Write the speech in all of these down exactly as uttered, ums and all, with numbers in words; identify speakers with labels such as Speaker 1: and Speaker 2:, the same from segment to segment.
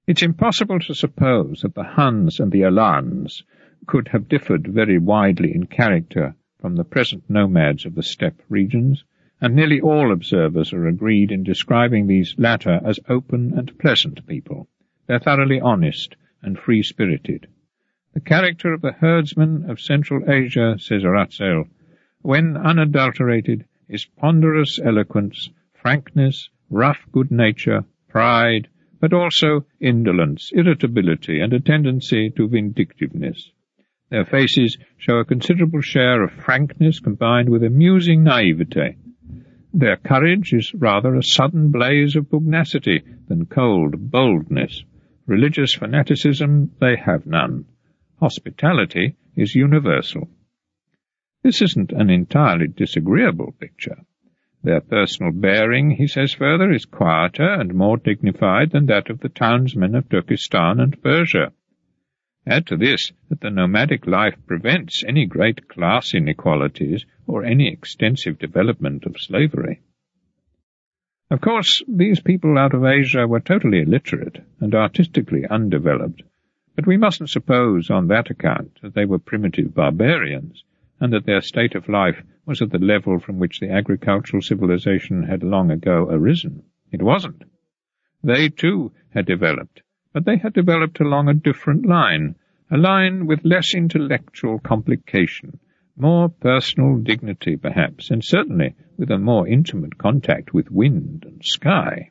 Speaker 1: It's impossible to suppose that the Huns and the Alans could have differed very widely in character from the present nomads of the steppe regions, and nearly all observers are agreed in describing these latter as open and pleasant people. They're thoroughly honest and free-spirited. The character of the herdsmen of Central Asia, says Ratzel, when unadulterated, is ponderous eloquence, frankness, rough good nature, pride, but also indolence, irritability, and a tendency to vindictiveness. Their faces show a considerable share of frankness combined with amusing naivete. Their courage is rather a sudden blaze of pugnacity than cold boldness. Religious fanaticism they have none. Hospitality is universal. This isn't an entirely disagreeable picture. Their personal bearing, he says further, is quieter and more dignified than that of the townsmen of Turkestan and Persia. Add to this that the nomadic life prevents any great class inequalities or any extensive development of slavery. Of course, these people out of Asia were totally illiterate and artistically undeveloped, but we mustn't suppose on that account that they were primitive barbarians, and that their state of life was at the level from which the agricultural civilization had long ago arisen. It wasn't. They, too, had developed, but they had developed along a different line, a line with less intellectual complication, more personal dignity, perhaps, and certainly with a more intimate contact with wind and sky.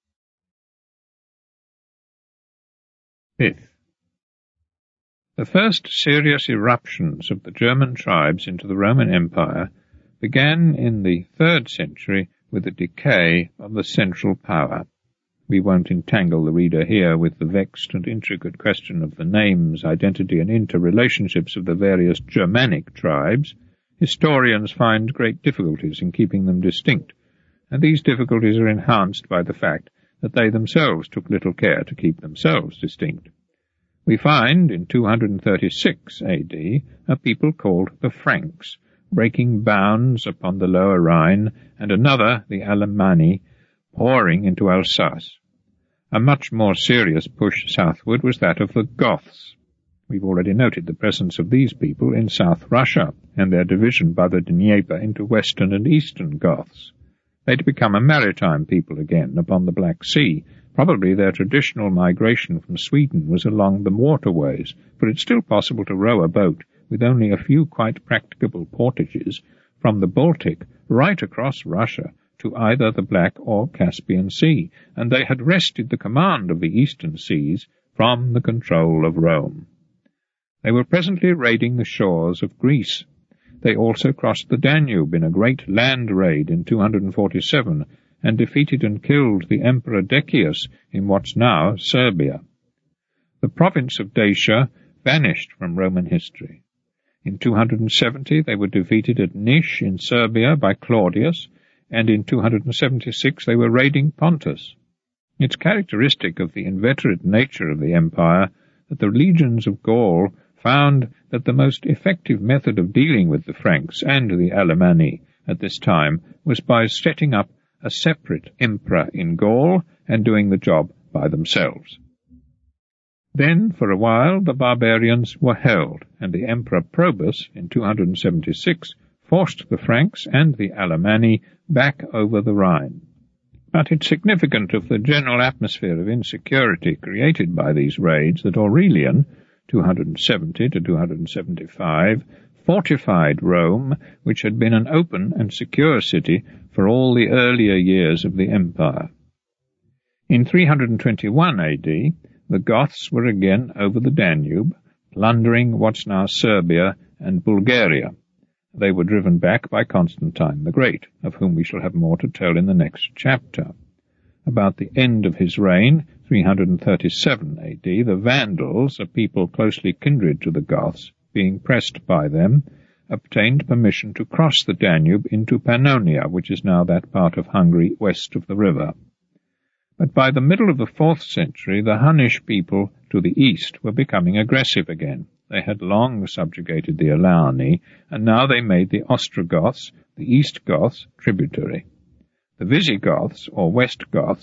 Speaker 1: Fifth. The first serious eruptions of the German tribes into the Roman Empire began in the third century with the decay of the central power. We won't entangle the reader here with the vexed and intricate question of the names, identity, and interrelationships of the various Germanic tribes. Historians find great difficulties in keeping them distinct, and these difficulties are enhanced by the fact that they themselves took little care to keep themselves distinct. We find, in two hundred thirty-six A D, a people called the Franks, breaking bounds upon the lower Rhine, and another, the Alemanni, pouring into Alsace. A much more serious push southward was that of the Goths. We've already noted the presence of these people in South Russia, and their division by the Dnieper into Western and Eastern Goths. They'd become a maritime people again upon the Black Sea. Probably their traditional migration from Sweden was along the waterways, for it's still possible to row a boat with only a few quite practicable portages from the Baltic right across Russia to either the Black or Caspian Sea, and they had wrested the command of the eastern seas from the control of Rome. They were presently raiding the shores of Greece. They also crossed the Danube in a great land raid in two hundred forty-seven, and defeated and killed the Emperor Decius in what's now Serbia. The province of Dacia vanished from Roman history. In two hundred seventy they were defeated at Nish in Serbia by Claudius, and in two hundred seventy-six they were raiding Pontus. It's characteristic of the inveterate nature of the empire that the legions of Gaul found that the most effective method of dealing with the Franks and the Alemanni at this time was by setting up a separate emperor in Gaul and doing the job by themselves. Then, for a while, the barbarians were held, and the Emperor Probus, in two hundred seventy-six, forced the Franks and the Alemanni back over the Rhine. But it's significant of the general atmosphere of insecurity created by these raids that Aurelian, two hundred seventy to two hundred seventy-five, fortified Rome, which had been an open and secure city for all the earlier years of the empire. In three hundred twenty-one A D, the Goths were again over the Danube, plundering what's now Serbia and Bulgaria. They were driven back by Constantine the Great, of whom we shall have more to tell in the next chapter. About the end of his reign, three hundred thirty-seven A D, the Vandals, a people closely kindred to the Goths, being pressed by them, obtained permission to cross the Danube into Pannonia, which is now that part of Hungary west of the river. But by the middle of the fourth century, the Hunnish people to the east were becoming aggressive again. They had long subjugated the Alani, and now they made the Ostrogoths, the East Goths, tributary. The Visigoths, or West Goths,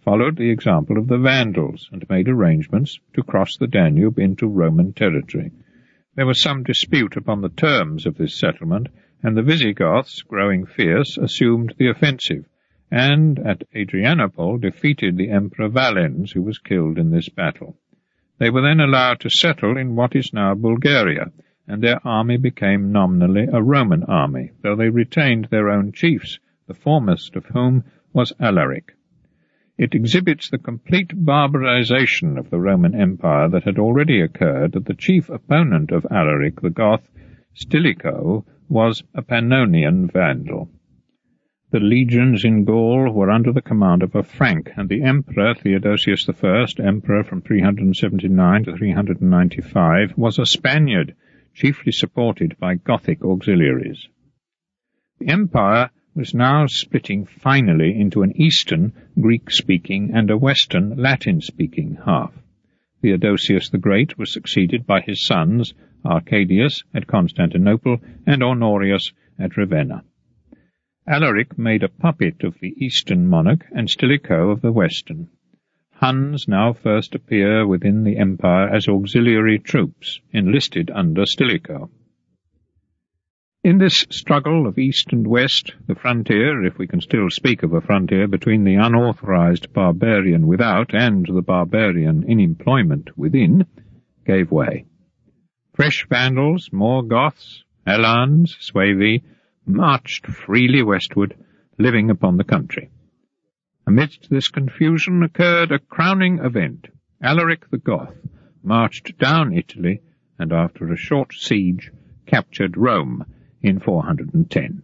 Speaker 1: followed the example of the Vandals and made arrangements to cross the Danube into Roman territory. There was some dispute upon the terms of this settlement, and the Visigoths, growing fierce, assumed the offensive, and at Adrianople defeated the Emperor Valens, who was killed in this battle. They were then allowed to settle in what is now Bulgaria, and their army became nominally a Roman army, though they retained their own chiefs, the foremost of whom was Alaric. It exhibits the complete barbarization of the Roman Empire that had already occurred, that the chief opponent of Alaric the Goth, Stilicho, was a Pannonian Vandal. The legions in Gaul were under the command of a Frank, and the emperor, Theodosius the First, emperor from three hundred seventy-nine to three hundred ninety-five, was a Spaniard, chiefly supported by Gothic auxiliaries. The empire was now splitting finally into an eastern Greek-speaking and a western Latin-speaking half. Theodosius the Great was succeeded by his sons, Arcadius at Constantinople and Honorius at Ravenna. Alaric made a puppet of the eastern monarch and Stilicho of the western. Huns now first appear within the empire as auxiliary troops, enlisted under Stilicho. In this struggle of east and west, the frontier, if we can still speak of a frontier, between the unauthorized barbarian without and the barbarian in employment within, gave way. Fresh Vandals, more Goths, Alans, Suevi, marched freely westward, living upon the country. Amidst this confusion occurred a crowning event. Alaric the Goth marched down Italy, and after a short siege captured Rome in four hundred ten.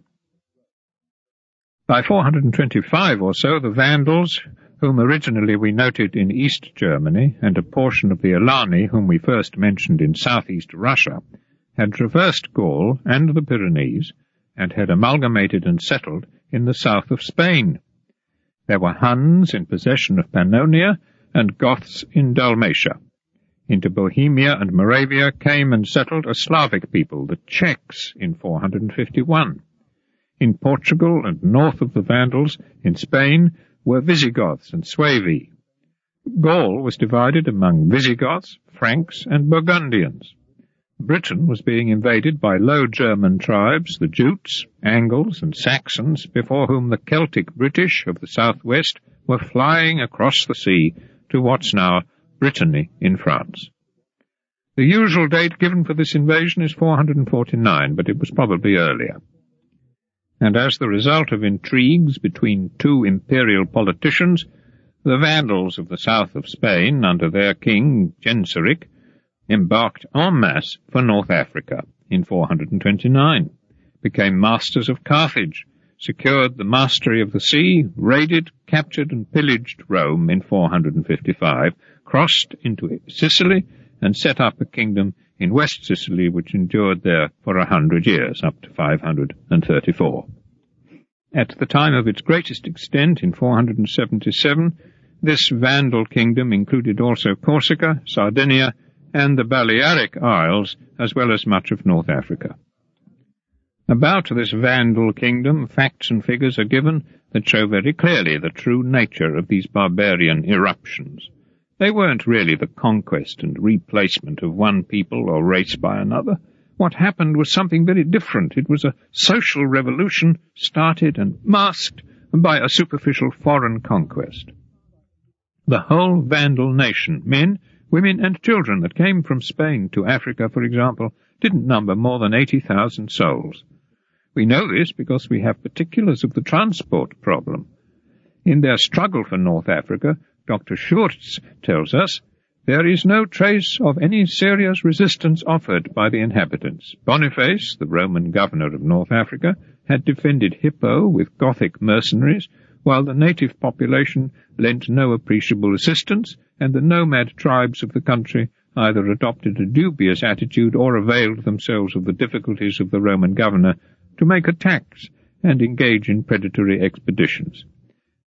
Speaker 1: By four hundred twenty-five or so, the Vandals, whom originally we noted in East Germany, and a portion of the Alani, whom we first mentioned in southeast Russia, had traversed Gaul and the Pyrenees, and had amalgamated and settled in the south of Spain. There were Huns in possession of Pannonia, and Goths in Dalmatia. Into Bohemia and Moravia came and settled a Slavic people, the Czechs, in four hundred fifty-one. In Portugal and north of the Vandals, in Spain, were Visigoths and Suevi. Gaul was divided among Visigoths, Franks, and Burgundians. Britain was being invaded by Low German tribes, the Jutes, Angles, and Saxons, before whom the Celtic British of the southwest were flying across the sea to what's now Brittany in France. The usual date given for this invasion is four hundred forty-nine, but it was probably earlier. And as the result of intrigues between two imperial politicians, the Vandals of the south of Spain, under their king Genseric, embarked en masse for North Africa in four hundred twenty-nine, became masters of Carthage, secured the mastery of the sea, raided, captured, and pillaged Rome in four hundred fifty-five, crossed into Sicily, and set up a kingdom in West Sicily which endured there for a hundred years, up to five hundred thirty-four. At the time of its greatest extent, in four hundred seventy-seven, this Vandal kingdom included also Corsica, Sardinia, and the Balearic Isles, as well as much of North Africa. About this Vandal kingdom, facts and figures are given that show very clearly the true nature of these barbarian eruptions. They weren't really the conquest and replacement of one people or race by another. What happened was something very different. It was a social revolution started and masked by a superficial foreign conquest. The whole Vandal nation, men, women, and children that came from Spain to Africa, for example, didn't number more than eighty thousand souls. We know this because we have particulars of the transport problem. In their struggle for North Africa, Doctor Schurz tells us, there is no trace of any serious resistance offered by the inhabitants. Boniface, the Roman governor of North Africa, had defended Hippo with Gothic mercenaries, while the native population lent no appreciable assistance, and the nomad tribes of the country either adopted a dubious attitude or availed themselves of the difficulties of the Roman governor to make attacks and engage in predatory expeditions.